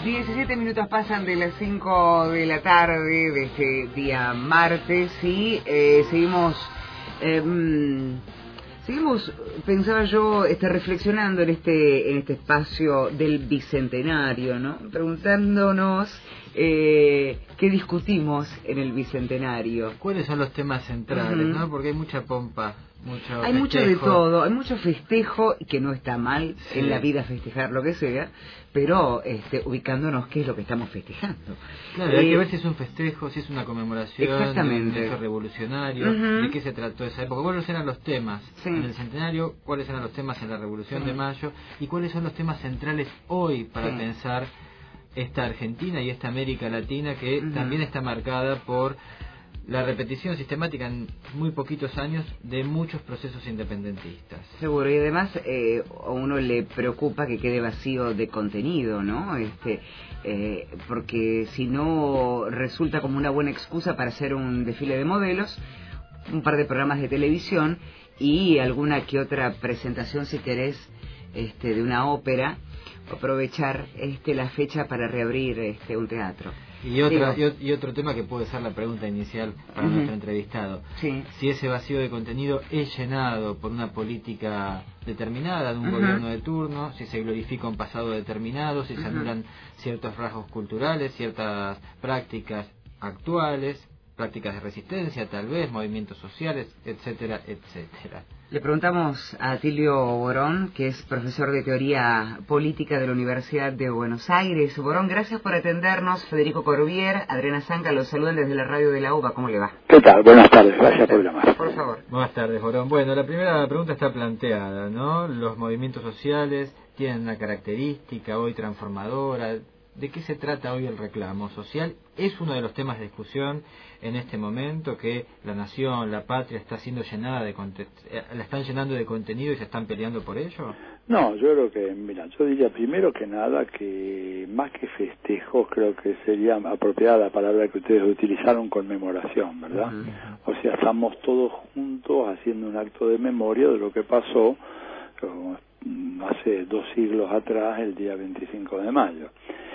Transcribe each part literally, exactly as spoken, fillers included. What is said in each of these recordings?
diecisiete minutos pasan de las cinco de la tarde de este día martes y eh, seguimos, eh, seguimos, pensaba yo, este, reflexionando en este, en este espacio del bicentenario, ¿no? Preguntándonos eh, qué discutimos en el bicentenario. ¿Cuáles son los temas centrales, uh-huh. no? Porque hay mucha pompa. Mucho hay festejo. Mucho de todo, hay mucho festejo, que no está mal sí. en la vida festejar lo que sea, pero este, ubicándonos qué es lo que estamos festejando. Claro, eh, hay que ver si es un festejo, si es una conmemoración, exactamente. de un hecho revolucionario, uh-huh. de qué se trató esa época, cuáles eran los temas sí. en el centenario, cuáles eran los temas en la Revolución sí. de Mayo y cuáles son los temas centrales hoy para sí. pensar esta Argentina y esta América Latina que uh-huh. también está marcada por la repetición sistemática en muy poquitos años de muchos procesos independentistas. Seguro, y además eh, a uno le preocupa que quede vacío de contenido, ¿no? Este, eh, porque si no resulta como una buena excusa para hacer un desfile de modelos, un par de programas de televisión y alguna que otra presentación, si querés, este, de una ópera, aprovechar este, la fecha para reabrir este, un teatro. Y, otra, y, y otro tema que puede ser la pregunta inicial para uh-huh. nuestro entrevistado. Sí. Si ese vacío de contenido es llenado por una política determinada de un uh-huh. gobierno de turno, si se glorifica un pasado determinado, si uh-huh. se anulan ciertos rasgos culturales, ciertas prácticas actuales, prácticas de resistencia tal vez, movimientos sociales, etcétera, etcétera. Le preguntamos a Atilio Borón, que es profesor de Teoría Política de la Universidad de Buenos Aires. Borón, gracias por atendernos. Federico Corbier, Adriana Zanca, los saludan desde la radio de la U B A. ¿Cómo le va? ¿Qué tal? Buenas tardes, gracias por llamar. Por favor. Buenas tardes, Borón. Bueno, la primera pregunta está planteada, ¿no? Los movimientos sociales tienen una característica hoy transformadora. ¿De qué se trata hoy el reclamo social? ¿Es uno de los temas de discusión en este momento que la nación, la patria está siendo llenada de conte- la están llenando de contenido y se están peleando por ello? No, yo creo que, mira, yo diría primero que nada que más que festejos creo que sería apropiada la palabra que ustedes utilizaron, conmemoración, ¿verdad? Uh-huh. O sea, estamos todos juntos haciendo un acto de memoria de lo que pasó hace dos siglos atrás, el día veinticinco de mayo.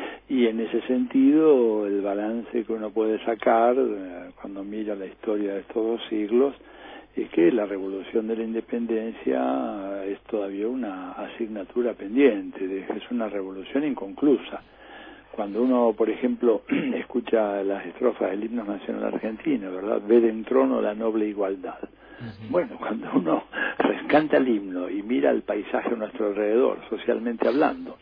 Y en ese sentido, el balance que uno puede sacar eh, cuando mira la historia de estos dos siglos es que la revolución de la independencia es todavía una asignatura pendiente, de, es una revolución inconclusa. Cuando uno, por ejemplo, escucha las estrofas del himno nacional argentino, ¿verdad? Ve en trono la noble igualdad. Uh-huh. Bueno, cuando uno canta el himno y mira el paisaje a nuestro alrededor, socialmente hablando,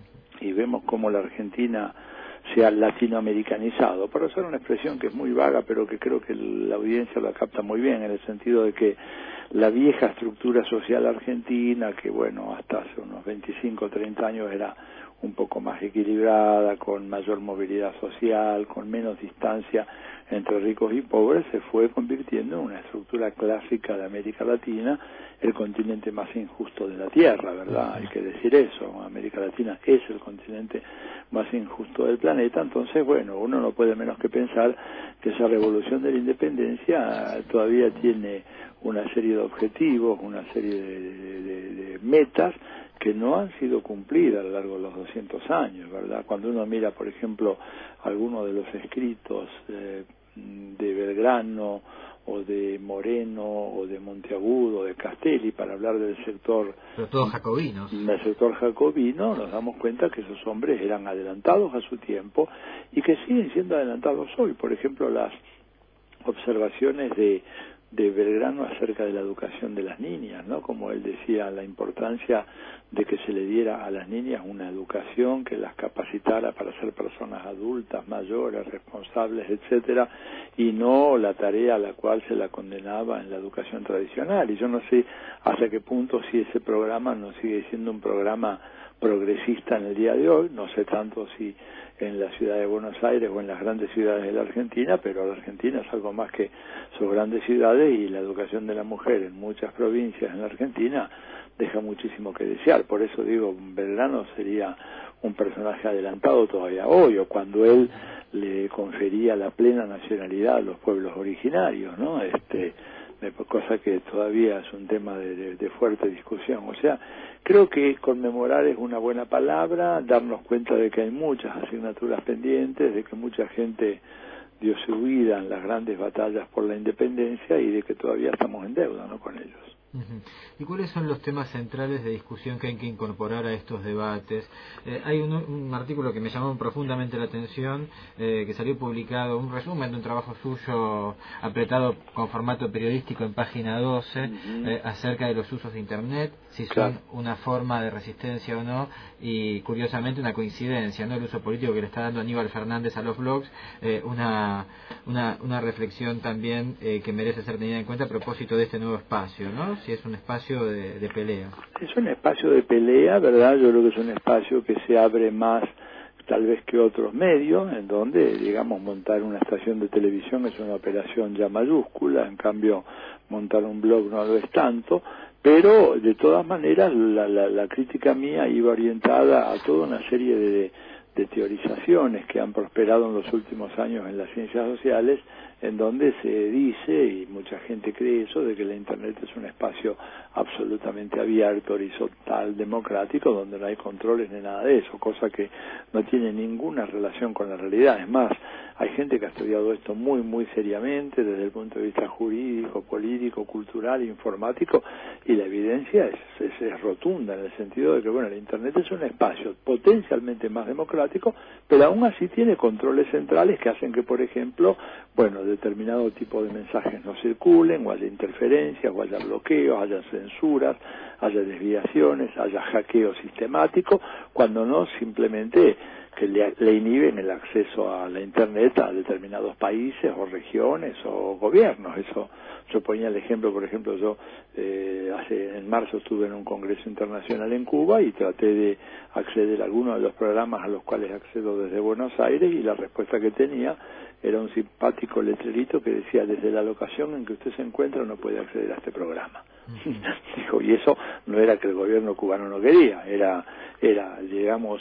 y vemos cómo la Argentina se ha latinoamericanizado, para usar una expresión que es muy vaga, pero que creo que la audiencia la capta muy bien, en el sentido de que la vieja estructura social argentina, que bueno, hasta hace unos veinticinco o treinta años era un poco más equilibrada, con mayor movilidad social, con menos distancia entre ricos y pobres, se fue convirtiendo en una estructura clásica de América Latina, el continente más injusto de la Tierra, ¿verdad? Hay que decir eso, América Latina es el continente más injusto del planeta. Entonces, bueno, uno no puede menos que pensar que esa revolución de la independencia todavía tiene una serie de objetivos, una serie de, de, de, de metas que no han sido cumplidas a lo largo de los doscientos años, ¿verdad? Cuando uno mira, por ejemplo, algunos de los escritos eh, de Belgrano o de Moreno o de Monteagudo o de Castelli para hablar del sector, pero todos jacobinos, del sector jacobino, nos damos cuenta que esos hombres eran adelantados a su tiempo y que siguen siendo adelantados hoy. Por ejemplo, las observaciones de de Belgrano acerca de la educación de las niñas, ¿no? Como él decía, la importancia de que se le diera a las niñas una educación que las capacitara para ser personas adultas, mayores, responsables, etcétera, y no la tarea a la cual se la condenaba en la educación tradicional. Y yo no sé hasta qué punto si ese programa no sigue siendo un programa progresista en el día de hoy, no sé tanto si en la ciudad de Buenos Aires o en las grandes ciudades de la Argentina, pero la Argentina es algo más que sus grandes ciudades, y la educación de la mujer en muchas provincias en la Argentina deja muchísimo que desear. Por eso digo, Belgrano sería un personaje adelantado todavía hoy, o cuando él le confería la plena nacionalidad a los pueblos originarios, ¿no? Este, cosa que todavía es un tema de, de, de fuerte discusión. O sea, creo que conmemorar es una buena palabra, darnos cuenta de que hay muchas asignaturas pendientes, de que mucha gente dio su vida en las grandes batallas por la independencia y de que todavía estamos en deuda, ¿no?, con ellos. Uh-huh. ¿Y cuáles son los temas centrales de discusión que hay que incorporar a estos debates? Eh, hay un, un artículo que me llamó profundamente la atención, eh, que salió publicado, un resumen de un trabajo suyo apretado con formato periodístico en página doce, uh-huh. eh, acerca de los usos de Internet, si son claro. una forma de resistencia o no, y curiosamente una coincidencia, ¿no?, el uso político que le está dando Aníbal Fernández a los blogs, eh, una, una, una reflexión también eh, que merece ser tenida en cuenta a propósito de este nuevo espacio, ¿no?, si es un espacio de, de pelea. Es un espacio de pelea, ¿verdad? Yo creo que es un espacio que se abre más tal vez que otros medios, en donde, digamos, montar una estación de televisión es una operación ya mayúscula, en cambio montar un blog no lo es tanto, pero de todas maneras la, la, la crítica mía iba orientada a toda una serie de, de teorizaciones que han prosperado en los últimos años en las ciencias sociales, en donde se dice, y mucha gente cree eso, de que la Internet es un espacio absolutamente abierto, horizontal, democrático, donde no hay controles ni nada de eso, cosa que no tiene ninguna relación con la realidad. Es más, hay gente que ha estudiado esto muy, muy seriamente desde el punto de vista jurídico, político, cultural, informático, y la evidencia es, es, es rotunda en el sentido de que, bueno, la Internet es un espacio potencialmente más democrático, pero aún así tiene controles centrales que hacen que, por ejemplo, bueno, determinado tipo de mensajes no circulen, o haya interferencias, o haya bloqueos, haya censuras, haya desviaciones, haya hackeo sistemático, cuando no simplemente que le, le inhiben el acceso a la Internet a determinados países o regiones o gobiernos. Eso, yo ponía el ejemplo, por ejemplo, yo eh, hace en marzo estuve en un congreso internacional en Cuba y traté de acceder a algunos de los programas a los cuales accedo desde Buenos Aires, y la respuesta que tenía era un simpático letrerito que decía: desde la locación en que usted se encuentra no puede acceder a este programa. Uh-huh. Dijo, y eso no era que el gobierno cubano no quería, era, era digamos,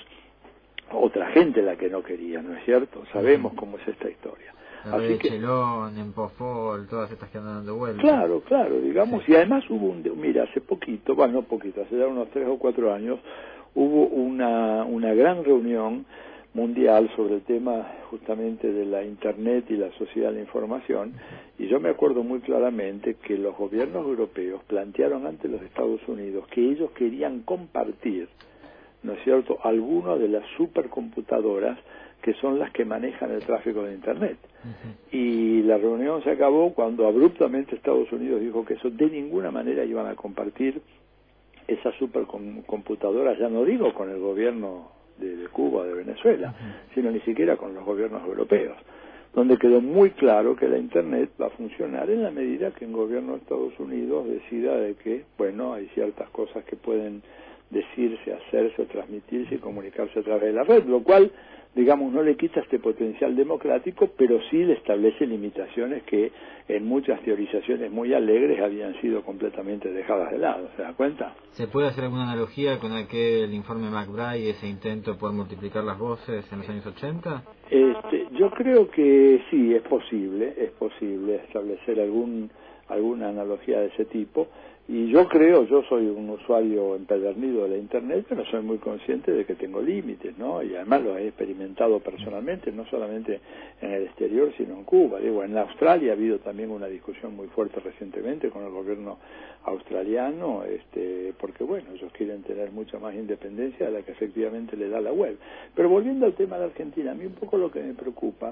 otra gente la que no quería, ¿no es cierto? Sabemos uh-huh. cómo es esta historia. La Así de que, Chelón, Empofol, todas estas que andan dando vueltas. Claro, claro, digamos, sí. Y además hubo un, mira, hace poquito, bueno, no poquito, hace ya unos tres o cuatro años, hubo una, una gran reunión mundial sobre el tema justamente de la Internet y la sociedad de la información, y yo me acuerdo muy claramente que los gobiernos europeos plantearon ante los Estados Unidos que ellos querían compartir, ¿no es cierto?, algunas de las supercomputadoras que son las que manejan el tráfico de Internet. Uh-huh. Y la reunión se acabó cuando abruptamente Estados Unidos dijo que eso de ninguna manera iban a compartir esas supercomputadoras, ya no digo con el gobierno de, de Cuba o de Venezuela, uh-huh. sino ni siquiera con los gobiernos europeos, donde quedó muy claro que la Internet va a funcionar en la medida que el gobierno de Estados Unidos decida de que, bueno, hay ciertas cosas que pueden decirse, hacerse, transmitirse y comunicarse a través de la red, lo cual, digamos, no le quita este potencial democrático, pero sí le establece limitaciones que en muchas teorizaciones muy alegres habían sido completamente dejadas de lado. ¿Se da cuenta? ¿Se puede hacer alguna analogía con aquel informe McBride y ese intento por multiplicar las voces en los años ochenta? Este, yo creo que sí, es posible, es posible establecer algún alguna analogía de ese tipo. Y yo creo, yo soy un usuario empedernido de la Internet, pero soy muy consciente de que tengo límites, ¿no? Y además lo he experimentado personalmente, no solamente en el exterior, sino en Cuba. Digo, en Australia ha habido también una discusión muy fuerte recientemente con el gobierno australiano, este, porque, bueno, ellos quieren tener mucha más independencia de la que efectivamente le da la web. Pero volviendo al tema de Argentina, a mí un poco lo que me preocupa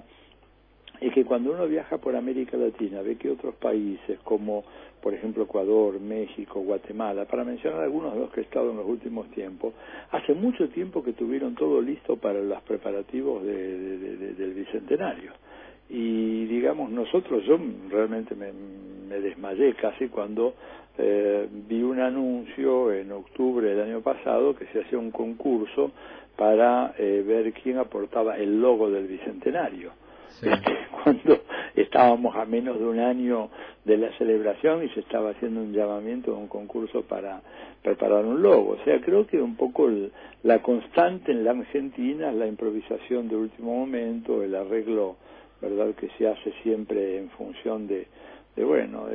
es que cuando uno viaja por América Latina ve que otros países como, por ejemplo, Ecuador, México, Guatemala, para mencionar algunos de los que he estado en los últimos tiempos, hace mucho tiempo que tuvieron todo listo para los preparativos de, de, de, del Bicentenario. Y, digamos, nosotros, yo realmente me, me desmayé casi cuando eh, vi un anuncio en octubre del año pasado que se hacía un concurso para eh, ver quién aportaba el logo del Bicentenario. Sí. Cuando estábamos a menos de un año de la celebración y se estaba haciendo un llamamiento, un concurso para preparar un logo. O sea, creo que un poco el, la constante en la Argentina es la improvisación de último momento, el arreglo, verdad, que se hace siempre en función de, de bueno, de la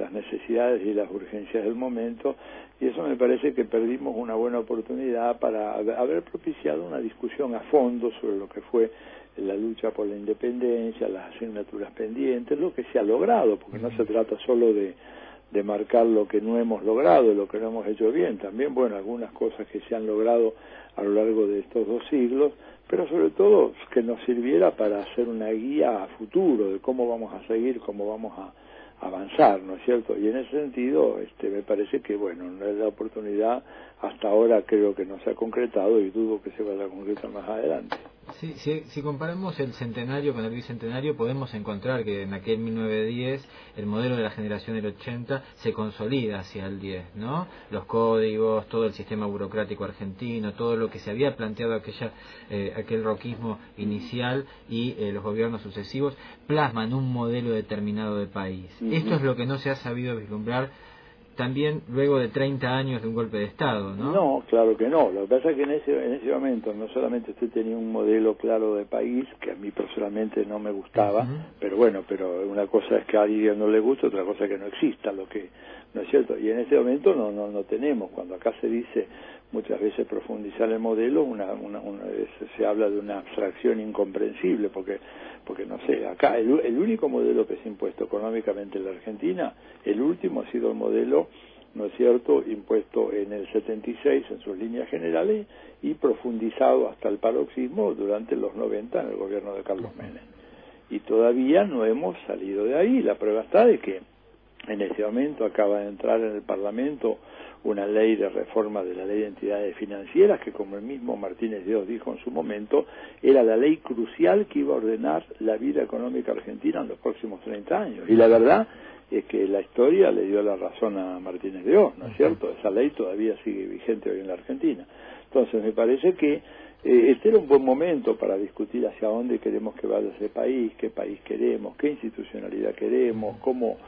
las necesidades y las urgencias del momento, y eso me parece que perdimos una buena oportunidad para haber propiciado una discusión a fondo sobre lo que fue la lucha por la independencia, las asignaturas pendientes, lo que se ha logrado, porque no se trata solo de, de marcar lo que no hemos logrado, lo que no hemos hecho bien, también, bueno, algunas cosas que se han logrado a lo largo de estos dos siglos, pero sobre todo que nos sirviera para hacer una guía a futuro de cómo vamos a seguir, cómo vamos a avanzar, ¿no es cierto? Y en ese sentido, este, me parece que, bueno, la oportunidad hasta ahora creo que no se ha concretado y dudo que se vaya a concretar más adelante. Sí, sí, si comparamos el centenario con el bicentenario, podemos encontrar que en aquel mil novecientos diez el modelo de la generación del ochenta se consolida hacia el diez, ¿no? Los códigos, todo el sistema burocrático argentino, todo lo que se había planteado aquella eh, aquel roquismo inicial y eh, los gobiernos sucesivos plasman un modelo determinado de país. Uh-huh. Esto es lo que no se ha sabido vislumbrar también luego de treinta años de un golpe de Estado, ¿no? No, claro que no. Lo que pasa es que en ese, en ese momento no solamente usted tenía un modelo claro de país, que a mí personalmente no me gustaba, uh-huh. pero bueno, pero una cosa es que a alguien no le gusta, otra cosa es que no exista, lo que no es cierto. Y en ese momento no no no tenemos. Cuando acá se dice muchas veces profundizar el modelo, una, una, una se habla de una abstracción incomprensible, porque porque no sé, acá el, el único modelo que se ha impuesto económicamente en la Argentina, el último ha sido el modelo, ¿no es cierto?, impuesto en el setenta y seis en sus líneas generales y profundizado hasta el paroxismo durante los noventa en el gobierno de Carlos Menem. Y todavía no hemos salido de ahí. La prueba está de que en ese momento acaba de entrar en el Parlamento una ley de reforma de la ley de entidades financieras que, como el mismo Martínez de Oz dijo en su momento, era la ley crucial que iba a ordenar la vida económica argentina en los próximos treinta años. Y la verdad es que la historia le dio la razón a Martínez de Oz, ¿no es cierto? Esa ley todavía sigue vigente hoy en la Argentina. Entonces me parece que eh, este era un buen momento para discutir hacia dónde queremos que vaya ese país, qué país queremos, qué institucionalidad queremos, cómo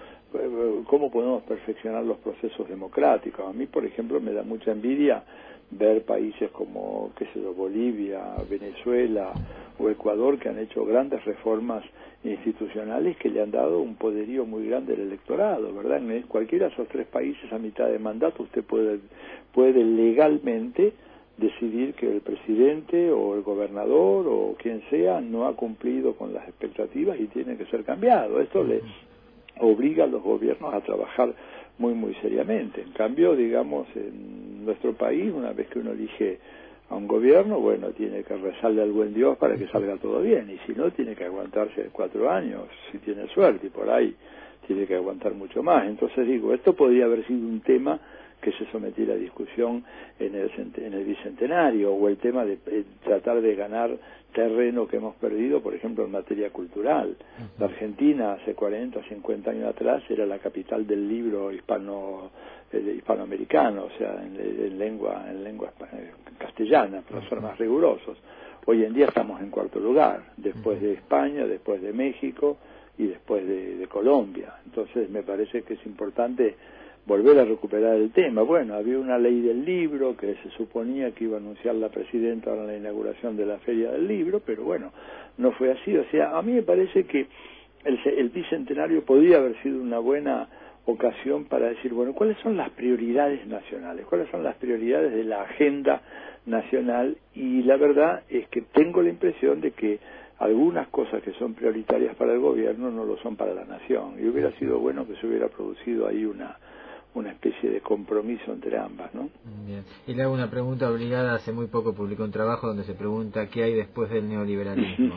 cómo podemos perfeccionar los procesos democráticos. A mí, por ejemplo, me da mucha envidia ver países como, qué sé yo, Bolivia, Venezuela o Ecuador, que han hecho grandes reformas institucionales que le han dado un poderío muy grande al electorado, ¿verdad? En cualquiera de esos tres países a mitad de mandato usted puede, puede legalmente decidir que el presidente o el gobernador o quien sea no ha cumplido con las expectativas y tiene que ser cambiado. Esto le obliga a los gobiernos a trabajar muy, muy seriamente. En cambio, digamos, en nuestro país, una vez que uno elige a un gobierno, bueno, tiene que rezarle al buen Dios para que salga todo bien, y si no, tiene que aguantarse cuatro años, si tiene suerte, y por ahí tiene que aguantar mucho más. Entonces digo, esto podría haber sido un tema que se sometiera a discusión en el, en el bicentenario, o el tema de eh, tratar de ganar terreno que hemos perdido, por ejemplo, en materia cultural. La Argentina hace cuarenta, cincuenta años atrás era la capital del libro hispano eh, hispanoamericano, o sea, en, en lengua en lengua castellana, para ser más rigurosos. Hoy en día estamos en cuarto lugar, después de España, después de México y después de, de Colombia. Entonces me parece que es importante volver a recuperar el tema. Bueno, había una ley del libro que se suponía que iba a anunciar la presidenta en la inauguración de la Feria del Libro, pero bueno, no fue así. O sea, a mí me parece que el, el bicentenario podría haber sido una buena ocasión para decir, bueno, ¿cuáles son las prioridades nacionales? ¿Cuáles son las prioridades de la agenda nacional? Y la verdad es que tengo la impresión de que algunas cosas que son prioritarias para el gobierno no lo son para la nación. Y hubiera sido bueno que se hubiera producido ahí una una especie de compromiso entre ambas, ¿no? Bien. Y le hago una pregunta obligada. Hace muy poco publicó un trabajo donde se pregunta qué hay después del neoliberalismo.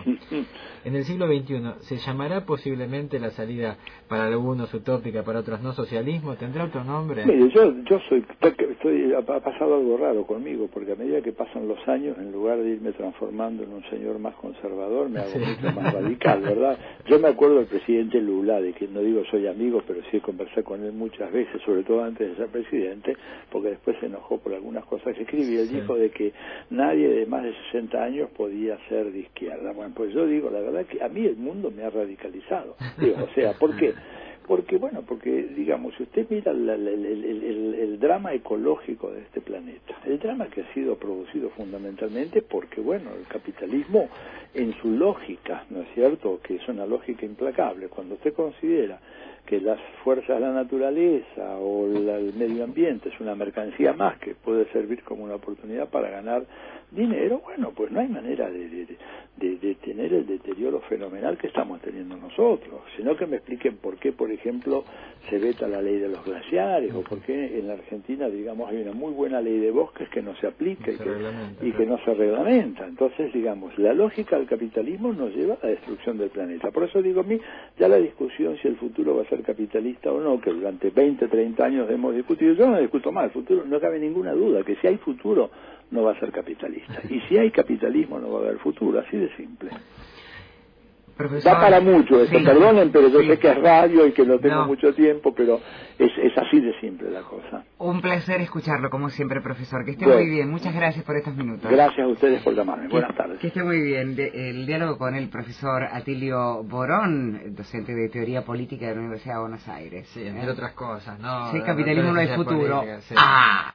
En el siglo veintiuno, ¿se llamará posiblemente la salida para algunos utópica, para otros no socialismo? ¿Tendrá otro nombre? Mire, yo, yo soy, estoy, ha pasado algo raro conmigo, porque a medida que pasan los años, en lugar de irme transformando en un señor más conservador, me hago sí. mucho más radical, ¿verdad? Yo me acuerdo del presidente Lula, de quien no digo soy amigo, pero sí conversé con él muchas veces, sobre todo antes de ser presidente, porque después se enojó por algunas cosas que escribí. Él sí. dijo de que nadie de más de sesenta años podía ser de izquierda. Bueno, pues yo digo, la verdad que a mí el mundo me ha radicalizado. Digo, o sea, ¿por qué? Porque, bueno, porque, digamos, si usted mira el, el, el, el, el drama ecológico de este planeta, el drama que ha sido producido fundamentalmente porque, bueno, el capitalismo en su lógica, ¿no es cierto?, que es una lógica implacable. Cuando usted considera que las fuerzas de la naturaleza o la, el medio ambiente es una mercancía más que puede servir como una oportunidad para ganar dinero, bueno, pues no hay manera de, de, de, de tener el deterioro fenomenal que estamos teniendo nosotros, sino que me expliquen por qué, por ejemplo, se veta la ley de los glaciares, o por qué en la Argentina, digamos, hay una muy buena ley de bosques que no se aplica y, que, y que no se reglamenta. Entonces, digamos, la lógica del capitalismo nos lleva a la destrucción del planeta. Por eso digo a mí, ya la discusión si el futuro va a ser capitalista o no, que durante veinte, treinta años hemos discutido, yo no discuto más, el futuro, no cabe ninguna duda, que si hay futuro no va a ser capitalista. Y si hay capitalismo no va a haber futuro, así de simple. Profesor, da para mucho esto, sí, perdonen, pero yo sí. sé que es radio y que no tengo no. mucho tiempo, pero es, es así de simple la cosa. Un placer escucharlo, como siempre, profesor. Que esté bueno, muy bien. Muchas gracias por estos minutos. Gracias a ustedes por llamarme. Que, Buenas tardes. Que esté muy bien. De, el diálogo con el profesor Atilio Borón, docente de Teoría Política de la Universidad de Buenos Aires. Sí, entre ¿eh? otras cosas, ¿no? Sí, capitalismo no hay futuro. Política, sí. ¡Ah!